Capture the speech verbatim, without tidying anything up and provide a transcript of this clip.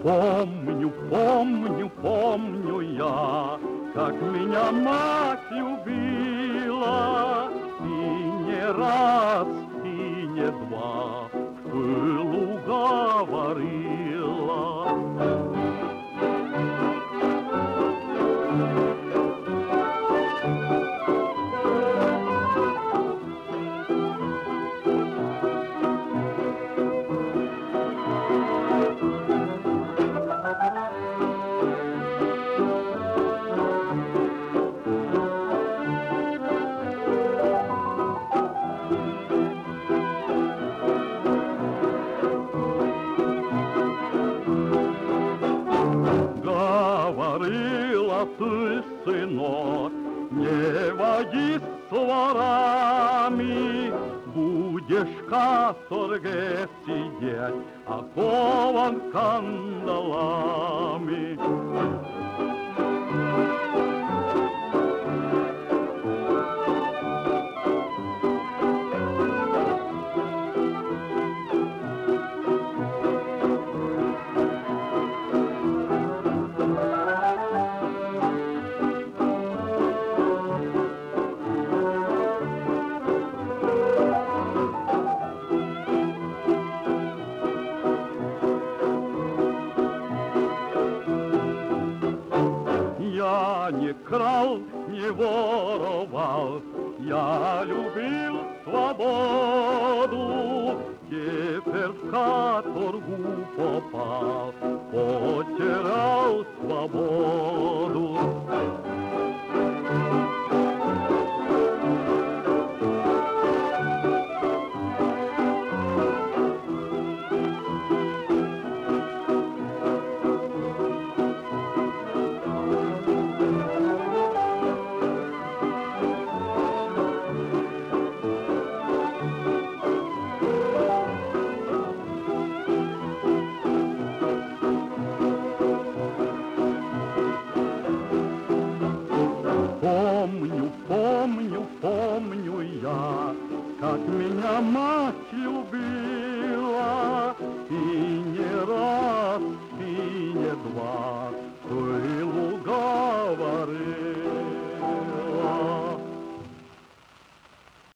Помню, помню, помню я, как меня мать любила, и не раз, и не два в пылу говорила. Говорила ты, сынок, не водись с ворами, будешь в каторге сидеть, окован кандалами. Я не крал, не воровал, я любил свободу. Теперь в каторгу попал,